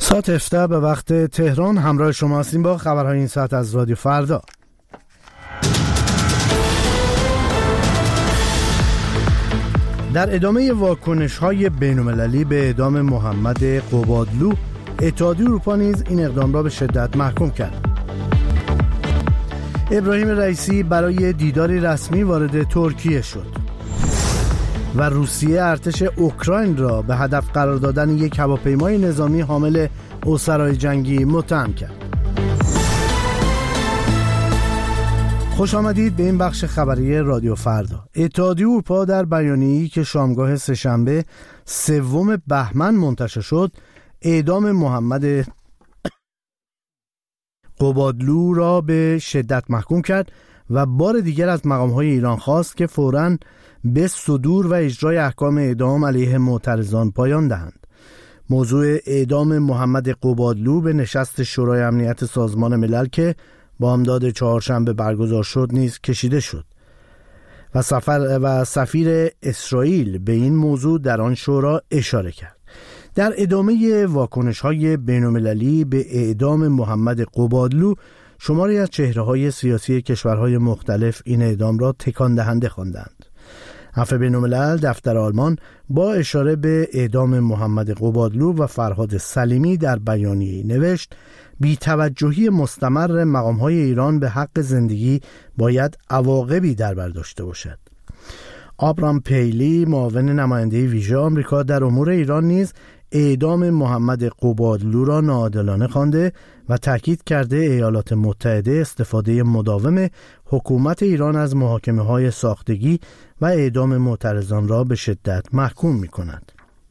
ساعت 17 به وقت تهران همراه شما هستیم با خبرهای این ساعت از رادیو فردا. در ادامه واکنش‌های بین‌المللی به اعدام محمد قبادلو، اتحادیه اروپا نیز این اقدام را به شدت محکوم کرد. ابراهیم رئیسی برای دیداری رسمی وارد ترکیه شد و روسیه ارتش اوکراین را به هدف قرار دادن یک هواپیمای نظامی حامل اسرای جنگی متهم کرد. خوش آمدید به این بخش خبری رادیو فردا. اتحادیه اروپا در بیانیه‌ای که شامگاه سه‌شنبه 3 بهمن منتشر شد، اعدام محمد قبادلو را به شدت محکوم کرد و بار دیگر از مقام‌های ایران خواست که فوراً به صدور و اجرای احکام اعدام علیه معترضان پایان دهند. موضوع اعدام محمد قبادلو به نشست شورای امنیت سازمان ملل که بامداد چهارشنبه برگزار شد نیز کشیده شد و سفیر اسرائیل به این موضوع در آن شورا اشاره کرد. در ادامه واکنش‌های بین‌المللی به اعدام محمد قبادلو، شماری از چهره‌های سیاسی کشورهای مختلف این اعدام را تکان دهنده خواندند. عفو بین‌الملل دفتر آلمان با اشاره به اعدام محمد قبادلو و فرهاد سلیمی در بیانیه‌ای نوشت: بی‌توجهی مستمر مقام‌های ایران به حق زندگی باید عواقبی در بر داشته باشد. آبرام پیلی، معاون نماینده ویژه آمریکا در امور ایران، نیز اعدام محمد قبادلو را ناعادلانه خوانده و تاکید کرده ایالات متحده استفاده مداوم حکومت ایران از محاکمه‌های ساختگی و اعدام معترضان را به شدت محکوم می‌کند.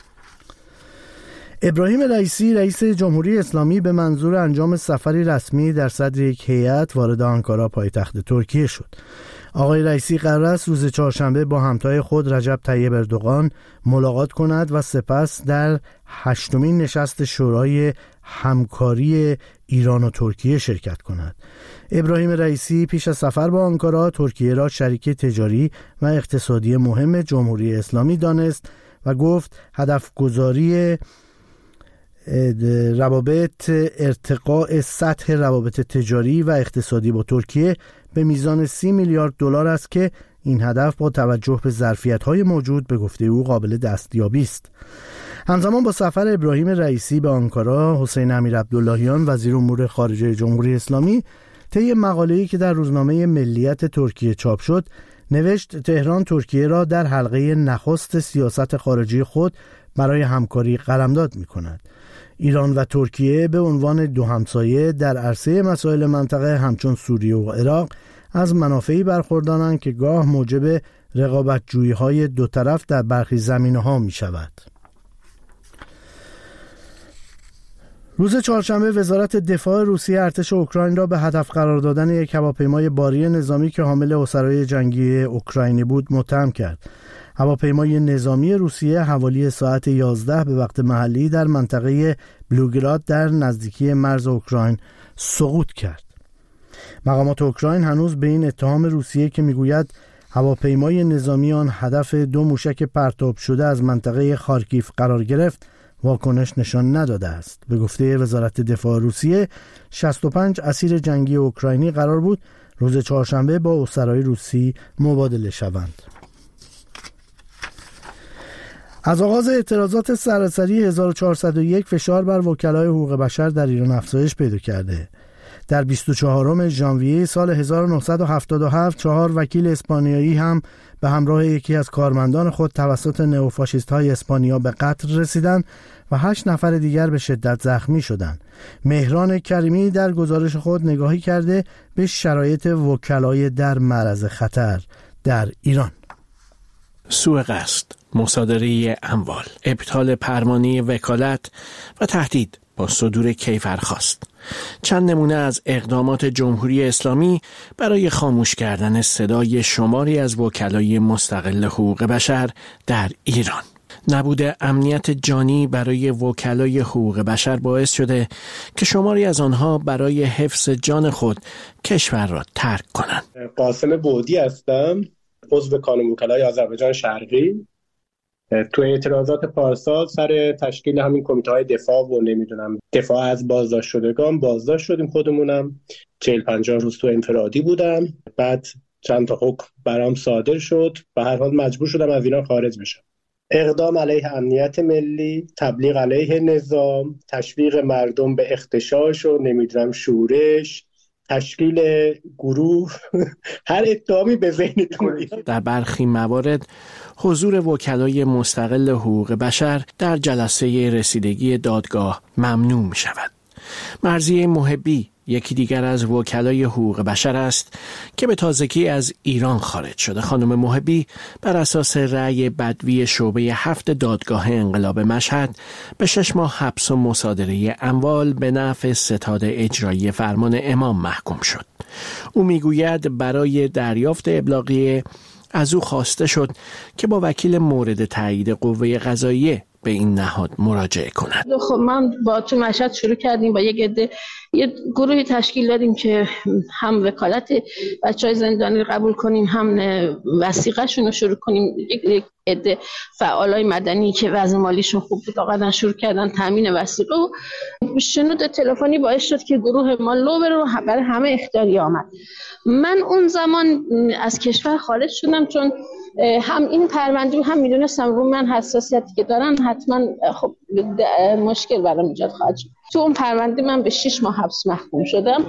ابراهیم رئیسی، رئیس جمهوری اسلامی، به منظور انجام سفری رسمی در صدر یک هیئت وارد آنکارا پایتخت ترکیه شد. آقای رئیسی قرار است روز چهارشنبه با همتای خود رجب طیب اردوغان ملاقات کند و سپس در 8مین نشست شورای همکاری ایران و ترکیه شرکت کند. ابراهیم رئیسی پیش از سفر به آنکارا، ترکیه را شریک تجاری و اقتصادی مهم جمهوری اسلامی دانست و گفت هدف گذاری روابط ارتقاء سطح روابط تجاری و اقتصادی با ترکیه به میزان 30 میلیارد دلار است که این هدف با توجه به ظرفیت‌های موجود به گفته او قابل دستیابی است. همزمان با سفر ابراهیم رئیسی به آنکارا، حسین امیرعبداللهیان وزیر امور خارجه جمهوری اسلامی طی مقاله‌ای که در روزنامه ملیت ترکیه چاپ شد نوشت: تهران ترکیه را در حلقه نخست سیاست خارجی خود برای همکاری قلمداد می‌کند. ایران و ترکیه به عنوان دو همسایه در عرصه مسائل منطقه همچون سوریه و عراق از منافعی برخوردارند که گاه موجب رقابت‌جویی‌های دو طرف در برخی زمینه‌ها می‌شود. روز چهارشنبه وزارت دفاع روسیه ارتش اوکراین را به هدف قرار دادن یک هواپیمای باری نظامی که حامل اسرای جنگی اوکراینی بود متهم کرد. هواپیمای نظامی روسیه حوالی ساعت 11 به وقت محلی در منطقه بلوگراد در نزدیکی مرز اوکراین سقوط کرد. مقامات اوکراین هنوز به این اتهام روسیه که میگوید هواپیمای نظامی آن هدف 2 موشک پرتاب شده از منطقه خارکیف قرار گرفت واکنش نشان نداده است. به گفته وزارت دفاع روسیه 65 اسیر جنگی اوکراینی قرار بود روز چهارشنبه با اسرای روسی مبادله شوند. از آغاز اعتراضات سراسری 1401 فشار بر وکلای حقوق بشر در ایران افزایش پیدا کرده. در 24 ژانویه سال 1977 4 وکیل اسپانیایی هم به همراه یکی از کارمندان خود توسط نئوفاشیست‌های اسپانیا به قتل رسیدند و 8 نفر دیگر به شدت زخمی شدند. مهران کریمی در گزارش خود نگاهی کرده به شرایط وکلای در معرض خطر در ایران. سوء قصد، مصادره اموال، ابطال پروانه وکالت و تهدید با صدور کیفرخواست. چند نمونه از اقدامات جمهوری اسلامی برای خاموش کردن صدای شماری از وکلای مستقل حقوق بشر در ایران. نبود امنیت جانی برای وکلای حقوق بشر باعث شده که شماری از آنها برای حفظ جان خود کشور را ترک کنند. قاسم بودی هستم، عضو کانون وکلای آذربایجان شرقی. تو اعتراضات پارسال سر تشکیل همین کمیته‌های دفاع و نمیدونم دفاع از بازداشت شدگان بازداشت شدیم، خودمونم 40-50 روز تو انفرادی بودم. بعد چند تا حکم برام صادر شد و هر حال مجبور شدم از ایران خارج بشم. اقدام علیه امنیت ملی، تبلیغ علیه نظام، تشویق مردم به اغتشاش و نمیدونم شورش، تشکیل گروه هر اتهامی به ذهنتون بیاد. در برخی موارد حضور وکلای مستقل حقوق بشر در جلسه رسیدگی دادگاه ممنوع می شود. مرضیه محبی یکی دیگر از وکلای حقوق بشر است که به تازگی از ایران خارج شده. خانم محبی بر اساس رأی بدوی شعبه 7 دادگاه انقلاب مشهد به 6 ماه حبس و مصادره اموال به نفع ستاد اجرایی فرمان امام محکوم شد. او میگوید برای دریافت ابلاغیه از او خواسته شد که با وکیل مورد تایید قوه قضاییه به این نهاد مراجعه کند. خب من با تو مشهد شروع کردیم، با یه گروهی تشکیل دادیم که هم وکالت بچهای زندانی رو قبول کنیم، هم وثیقه‌شون رو شروع کنیم. یک عده فعالای مدنی که وضع مالیشون خوب بود آقا شروع کردن تامین وثیقه و شنود تلفنی باعث شد که گروه ما لو بره، برای همه اخطاری آمد. من اون زمان از کشور خارج شدم چون هم این پرونده هم میدونستم رو من حساسیتی که دارن حتما خب مشکل برام ایجاد خواهد شد. تو اون پرونده من به 6 ماه حبس محکوم شدم.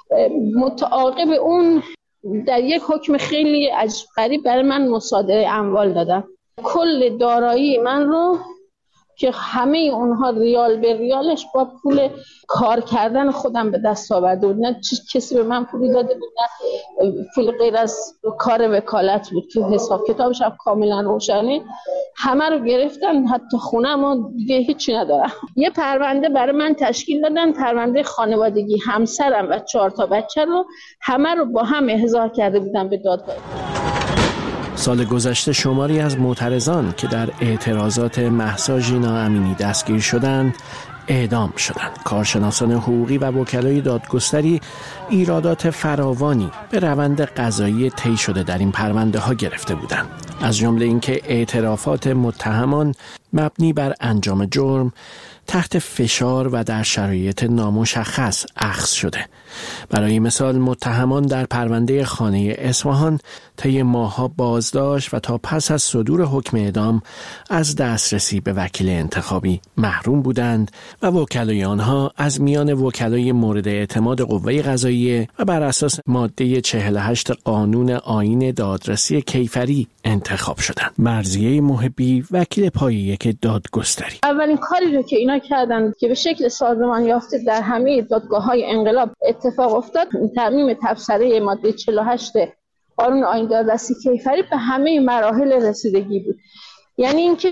متعاقب اون در یک حکم خیلی عجیب غریب برای من مصادره اموال دادن. کل دارایی من رو که همه اونها ریال به ریالش با پول کار کردن خودم به دست آورده بود، نه کسی به من پولی داده بود نه پول غیر از کار وکالت بود که حساب کتابش هم کاملا روشنه. همه رو گرفتن، حتی خونم و دیگه هیچی ندارم. یه پرونده برای من تشکیل دادن، پرونده خانوادگی، همسرم و 4 تا بچه رو همه رو با هم احضار کرده بودن به دادگاه. سال گذشته شماری از معترضان که در اعتراضات مهسا ژینا امینی دستگیر شدند اعدام شدند. کارشناسان حقوقی و وکلای دادگستری ایرادات فراوانی به روند قضایی طی شده در این پرونده ها گرفته بودند، از جمله اینکه اعترافات متهمان مبنی بر انجام جرم تحت فشار و در شرایط نامشخص اخذ شده. برای مثال متهمان در پرونده خانه اصفهان طی ماه‌ها بازداشت و تا پس از صدور حکم اعدام از دسترسی به وکیل انتخابی محروم بودند و وکلای آنها از میان وکلای مورد اعتماد قوه قضاییه و بر اساس ماده 48 قانون آیین دادرسی کیفری انتخاب شدند. مرضیه محبی وکیل پایه یک دادگستری: اولین کاری رو که اینا کردن که به شکل سازمان یافته در همه دادگاه‌های انقلاب اتفاق افتاد، ترمیم تبصره ماده 48 قانون آیین دادرسی کیفری به همه مراحل رسیدگی بود. یعنی اینکه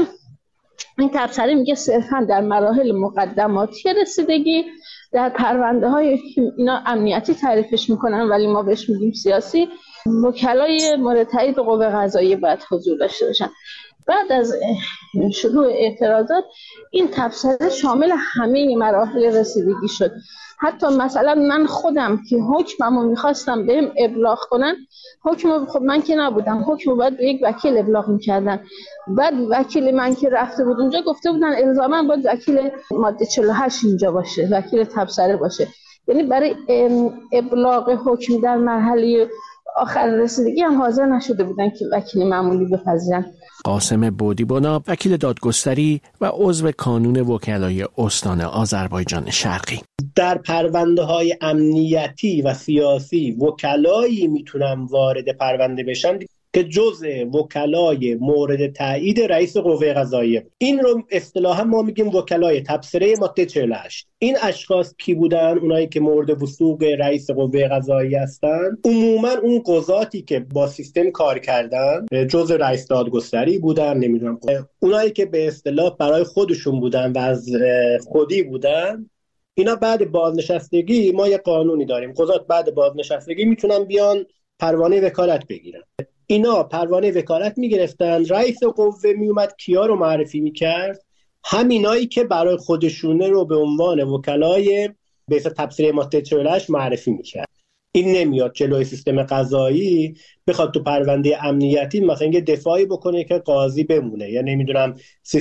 این تبصره میگه صرفا در مراحل مقدماتی رسیدگی، در پرونده های اینا امنیتی تعریفش میکنن ولی ما بهش میگیم سیاسی، وکلای مورد تایید قوه قضاییه باید حضور داشته باشن. بعد از شروع اعتراضات این تبصره شامل همه مراحل رسیدگی شد. حتی مثلا من خودم که حکممو میخواستم بهم ابلاغ کنن، حکم خب من که نبودم، حکم باید به یک وکیل ابلاغ میکردن. بعد وکیل من که رفته بود اونجا گفته بودن الزاما باید وکیل ماده 48 اینجا باشه، وکیل تبصره باشه. یعنی برای ابلاغ حکم در مرحله آخر رسیدگی هم حاضر نشده بودن که وکیل معمولی بپذیرن. قاسم بودیبنا وکیل دادگستری و عضو کانون وکلای استان آذربایجان شرقی: در پرونده‌های امنیتی و سیاسی وکلایی میتونن وارد پرونده بشن که جزء وکلای مورد تایید رئیس قوه قضاییه. این رو اصطلاحا ما میگیم وکلای تبصره ماده 48. این اشخاص کی بودن؟ اونایی که مورد وثوق رئیس قوه قضاییه هستن. عموما اون قضاتی که با سیستم کار کردن جزء رئیس دادگستری بودن، نمیدونم اونایی که به اصطلاح برای خودشون بودن و از خودی بودن. اینا بعد بازنشستگی ما یه قانونی داریم، قضات بعد بازنشستگی میتونن بیان پروانه وکالت بگیرن. اینا پروانه وکالت میگرفتن، رئیس قوه میومد کیا رو معرفی میکرد؟ همینایی که برای خودشونه رو به عنوان وکلای به اساس تبصره ماده 48 معرفی میکرد. این نمیاد جلوی سیستم قضایی بخواد تو پرونده امنیتی مثلا یه دفاعی بکنه که قاضی بمونه، یا نمیدونم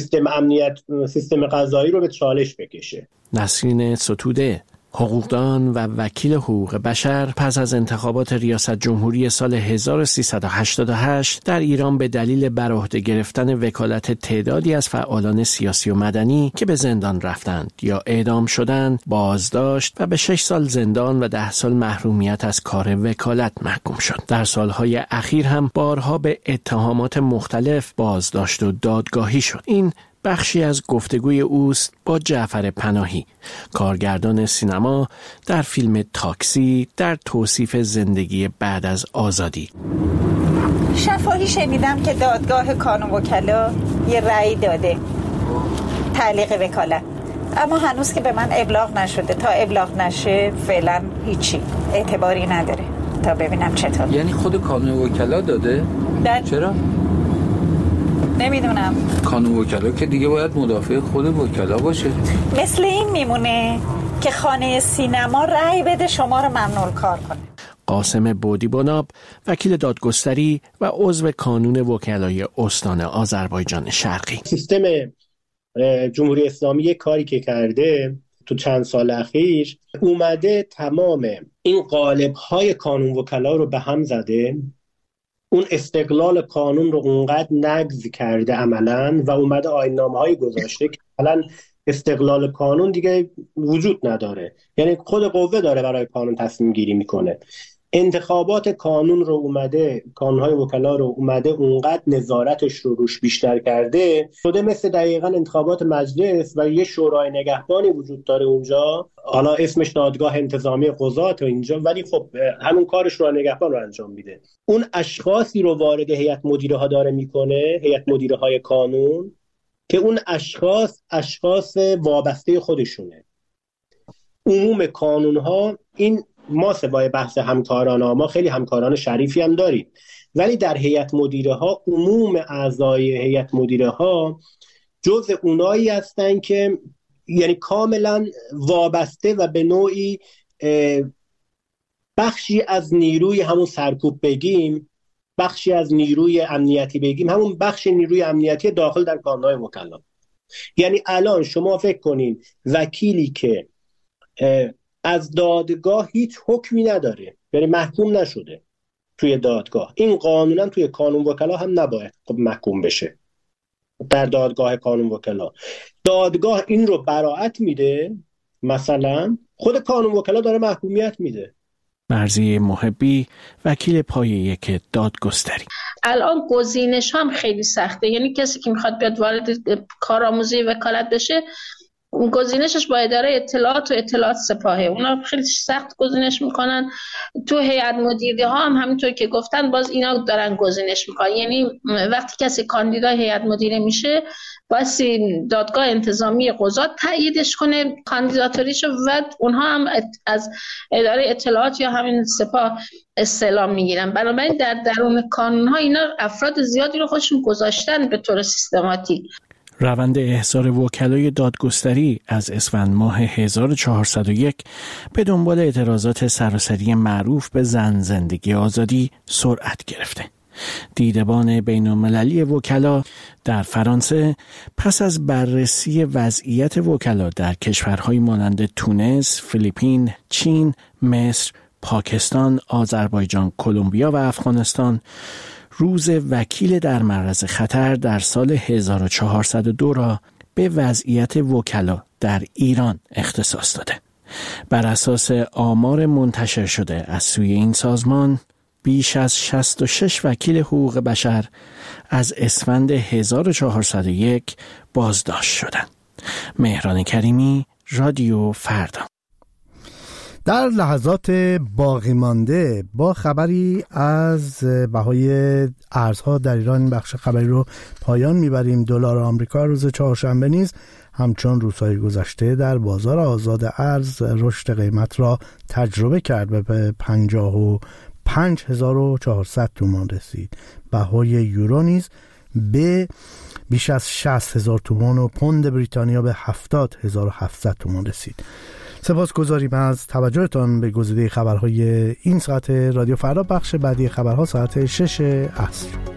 سیستم قضایی رو به چالش بکشه. نسرین ستوده، حقوقدان و وکیل حقوق بشر، پس از انتخابات ریاست جمهوری سال 1388 در ایران به دلیل بر عهده گرفتن وکالت تعدادی از فعالان سیاسی و مدنی که به زندان رفتند یا اعدام شدند بازداشت و به 6 سال زندان و 10 سال محرومیت از کار وکالت محکوم شد. در سالهای اخیر هم بارها به اتهامات مختلف بازداشت و دادگاهی شد. این بخشی از گفتگوی اوست با جعفر پناهی، کارگردان سینما، در فیلم تاکسی در توصیف زندگی بعد از آزادی. شفاهی شنیدم که دادگاه کانون وکلا یه رأی داده تعلیق وکالت، اما هنوز که به من ابلاغ نشده. تا ابلاغ نشه فعلا هیچی اعتباری نداره تا ببینم چطور. یعنی خود کانون وکلا داده؟ چرا؟ نمیدونم. کانون وکلا که دیگه باید مدافع خود وکلا باشه. مثل این میمونه که خانه سینما رأی بده شما رو ممنوع کار کنه. قاسم بودی بناب، وکیل دادگستری و عضو کانون وکلای استان آذربایجان شرقی. سیستم جمهوری اسلامی کاری که کرده تو چند سال اخیر اومده تمام این قالب‌های کانون وکلا رو به هم زده، اون استقلال قانون رو اونقدر نقض کرده عملاً و اومده آیین‌نامه‌های گذاشته که عملاً استقلال قانون دیگه وجود نداره، یعنی خود قوه داره برای قانون تصمیم گیری میکنه. انتخابات کانون‌های وکلا رو اومده اونقدر نظارتش رو روش بیشتر کرده شده مثل دقیقاً انتخابات مجلس و یه شورای نگهبانی وجود داره اونجا، حالا اسمش دادگاه انتظامی قضات اینجا، ولی خب همون کارش رو نگهبان رو انجام میده. اون اشخاصی رو وارد هیئت مدیره ها داره میکنه، هیئت مدیره های کانون، که اون اشخاص وابسته خودشونه. عموم کانون ها این ما سوای بحث همکاران ها، ما خیلی همکاران شریفی هم داریم، ولی در هیئت مدیره ها عموم اعضای هیئت مدیره ها جزء اونایی هستن که یعنی کاملا وابسته و به نوعی بخشی از نیروی همون سرکوب بگیم، بخشی از نیروی امنیتی بگیم، همون بخش نیروی امنیتی داخل در کانون‌های وکلا. یعنی الان شما فکر کنین وکیلی که از دادگاه هیچ حکمی نداره، یعنی محکوم نشده توی دادگاه، این قانونا توی کانون وکلا هم نباید محکوم بشه. در دادگاه کانون وکلا دادگاه این رو براءت میده، مثلا خود کانون وکلا داره محکومیت میده. مرضیه محبی، وکیل پایه یک دادگستری. الان گزینش هم خیلی سخته، یعنی کسی که میخواد بیاد وارد کارآموزی وکالت بشه گزینشش با اداره اطلاعات و اطلاعات سپاهه، اونا خیلی سخت گزینش میکنن. تو هیئت مدیره ها هم همینطور که گفتن باز اینا دارن گزینش میکنن، یعنی وقتی کسی کاندیدای هیئت مدیره میشه باید دادگاه انتظامی قضات تاییدش کنه کاندیداتوریشو و اونها هم از اداره اطلاعات یا همین سپاه استعلام میگیرن. بنابراین در درون کانون ها اینا افراد زیادی رو خودشون گذاشتن به طور سیستماتیک. روند احضار وکلای دادگستری از اسفند ماه 1401 به دنبال اعتراضات سراسری معروف به زن زندگی آزادی سرعت گرفته. دیدبان بین‌المللی وکلا در فرانسه پس از بررسی وضعیت وکلا در کشورهای مانند تونس، فیلیپین، چین، مصر، پاکستان، آذربایجان، کلمبیا و افغانستان روز وکیل در معرض خطر در سال 1402 را به وضعیت وکلا در ایران اختصاص داده. بر اساس آمار منتشر شده از سوی این سازمان بیش از 66 وکیل حقوق بشر از اسفند 1401 بازداشت شدند. مهران کریمی، رادیو فردا. در لحظات باقی مانده با خبری از بهای ارزها در ایران بخش خبری رو پایان میبریم. دلار آمریکا روز چهارشنبه نیز همچون روزهای گذشته در بازار آزاد ارز رشد قیمت را تجربه کرد و به 55,400 تومان رسید. بهای یورو نیز به بیش از 60,000 تومان و پوند بریتانیا به 70,700 تومان رسید. سپاسگزاریم از توجهتان به گزیده خبرهای این ساعت رادیو فردا. بخش بعدی خبرها ساعت 6 عصر.